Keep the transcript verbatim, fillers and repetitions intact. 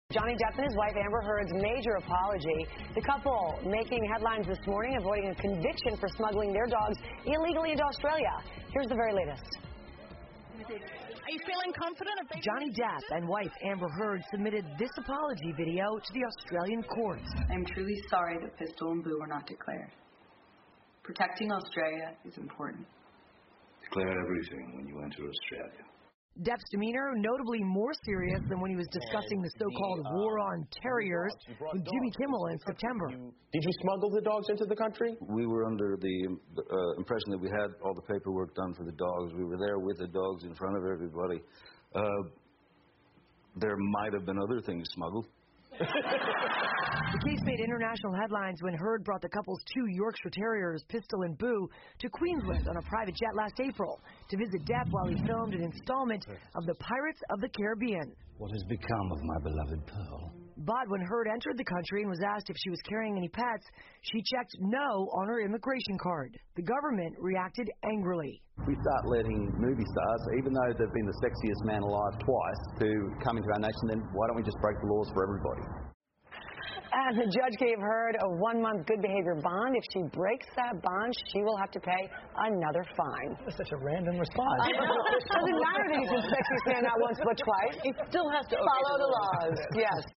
Johnny Depp and his wife Amber Heard's major apology. The couple making headlines this morning, avoiding a conviction for smuggling their dogs illegally into Australia. Here's the very latest. Are you feeling confident? Johnny Depp and wife Amber Heard submitted this apology video to the Australian courts. I'm truly sorry that Pistol and Boo were not declared. Protecting Australia is important. Declare everything when you enter Australia. Depp's demeanor notably more serious than when he was discussing the so-called war on terriers with Jimmy Kimmel in September. Did you smuggle the dogs into the country? We were under the uh, impression that we had all the paperwork done for the dogs. We were there with the dogs in front of everybody. Uh, there might have been other things smuggled. The case made international headlines when Heard brought the couple's two Yorkshire Terriers, Pistol and Boo, to Queensland on a private jet last April to visit Depp while he filmed an installment of The Pirates of the Caribbean. What has become of my beloved Pearl? But when Heard entered the country and was asked if she was carrying any pets, she checked no on her immigration card. The government reacted angrily. We start letting movie stars, even though they've been the sexiest man alive twice, to come into our nation, then why don't we just break the laws for everybody? And the judge gave Heard a one-month good behavior bond. If she breaks that bond, she will have to pay another fine. That's such a random response. Doesn't matter that he's been sexy stand out once but twice. He still has to follow the laws. Yes.